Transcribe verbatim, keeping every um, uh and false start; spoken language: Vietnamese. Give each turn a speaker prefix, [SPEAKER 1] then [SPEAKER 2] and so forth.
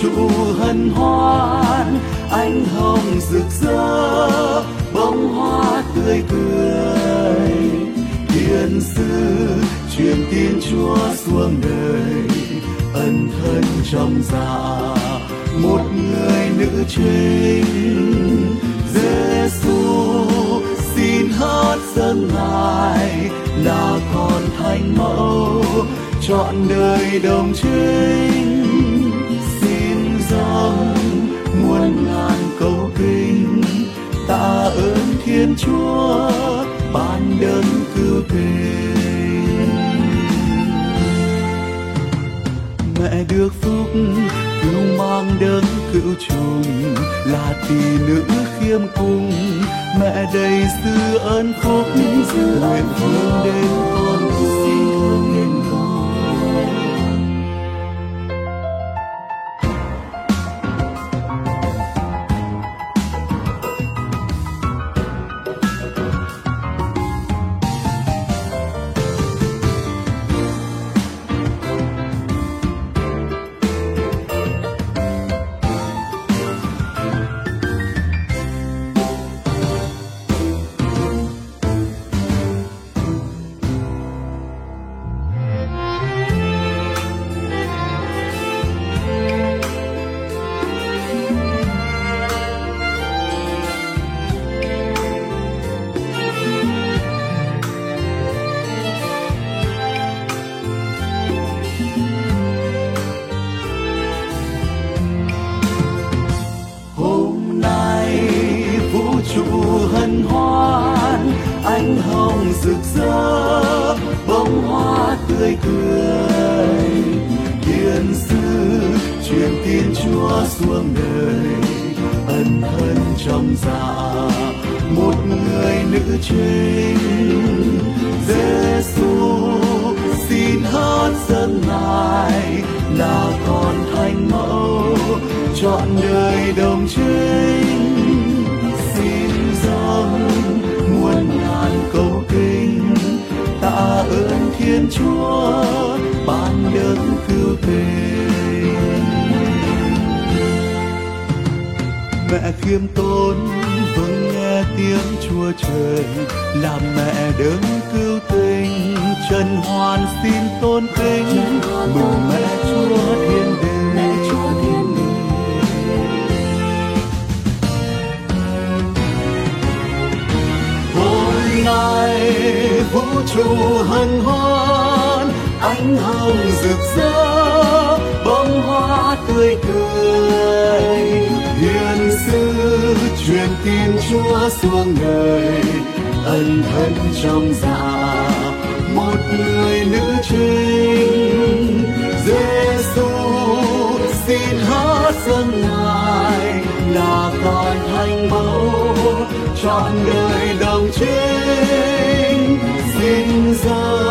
[SPEAKER 1] trụ hân hoan, ánh hồng rực rỡ, bông hoa tươi cười. Thiên sư truyền tin Chúa xuống đời, ân thân trong dạ một người nữ trinh. Giêsu xin hát dâng Ngài là con thánh mẫu trọn đời đồng trinh. Xin dâng muôn ngàn câu kinh, tạ ơn Thiên Chúa ban đấng cứu tình. Mẹ được phúc cứu mang đấng cứu chung, là tỷ nữ khiêm cung. Mẹ đầy dư ơn phúc, nguyện hướng đến con cùng. Trụ hân hoan, ánh hồng rực rỡ, bông hoa tươi cười. Thiên sư truyền tin Chúa xuống đời, ân thân trong dạ một người nữ trinh. Giêsu xin hát dâng Ngài là con thánh mẫu trọn đời đồng trinh. Muôn ngàn câu kinh, tạ ơn Thiên Chúa ban đấng cứu tình. Mẹ khiêm tốn vâng nghe tiếng Chúa Trời, là mẹ đấng cứu tình. Trần hoàn xin tôn kính, mừng mẹ Chúa thiên đình. Ngày vũ trụ hân hoan, ánh hồng rực rỡ, bông hoa tươi cười. Thiên sư truyền tin Chúa xuống đời, ân thân trong dạ một người nữ trinh. Giêsu xin hát dâng Ngài là con thánh mẫu trọn đời đồng trinh. Xin ra